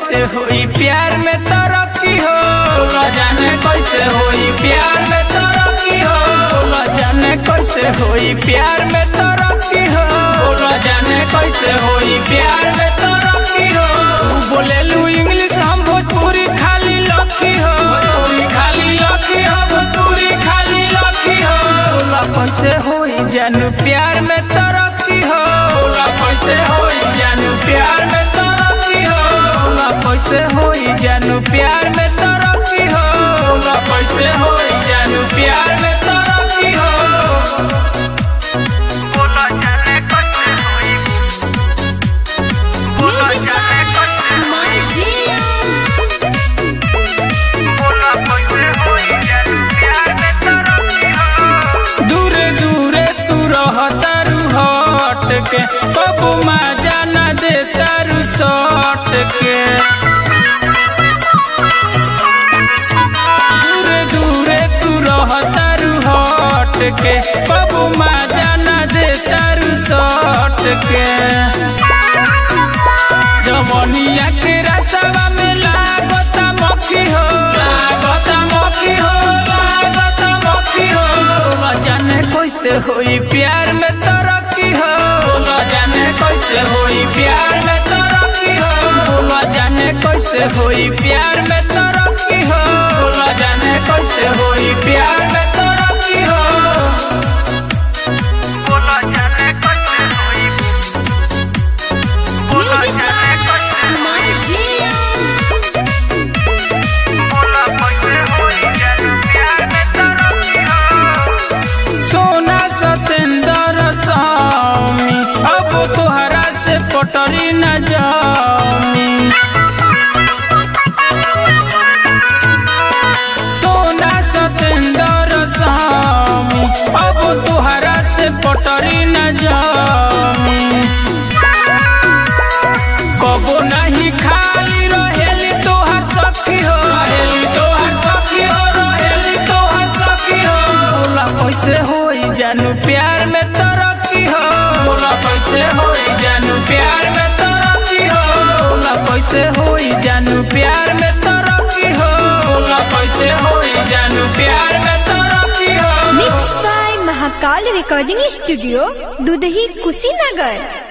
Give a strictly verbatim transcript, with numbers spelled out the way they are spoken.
कैसे होई प्यार में तरक्की हो, न जाने कैसे होई प्यार में तरक्की हो, न जाने कैसे होई प्यार में तरक्की हो, न जाने कैसे होई प्यार में तरक्की हो। बोले लू इंग्लिश हम भोजपुरी खाली लखी हो, भोजपुरी खाली लखी हो, भोजपुरी खाली लखी हो। बोला कैसे होई जानू प्यार में तरक्की हो, बोला कैसे होई जानू प्यार में तरक्की हो, बोला कैसे होई जानू प्यार में तरक्की हो, बोला कैसे होई जानू प्यार में तरक्की हो। बोला जाने कैसे होई, बोला जाने कैसे होई, बोला कैसे होई जानू प्यार में तरक्की हो। दूरे दूरे तू रहता रू हट के, कबू मजा न देता रू सट के। दूरे दूरे तू रहता रू हट के, कबू मजा न देता रू सट के। जवनिया के रसवा में लागता मक्खी हो, लागता मक्खी हो, लागता मक्खी हो। न जाने कैसे होई प्यार में तरक्की हो, न जाने कैसे होई प्यार में तरक्की हो, न जाने कैसे होई प्यार में तरक्की हो, न जाने कैसे होई प्यार में तरक्की हो। बोला जाने कैसे होई, बोला जाने कैसे होई, बोला कैसे होई जानू प्यार में तरक्की हो। सोना सतेंद्र स्वामी अब तोहरा से पटरी न जामी, सोना सतेंद्र स्वामी अब तोहरा से पटरी न जामी। कबो नहीं खाली रहेली तोहर सखी हो, रहेली तोहर सखी हो, रहेली तोहर सखी हो। बोला कैसे होई जानू प्यार में तरक्की हो, बोला कैसे होई जानू प्यार में तरक्की हो, बोला कैसे होई जानू प्यार में तरक्की हो, बोला कैसे होई जानू प्यार में तरक्की हो। Mix by Mahakal recording studio, Dudhahi Kushinagar.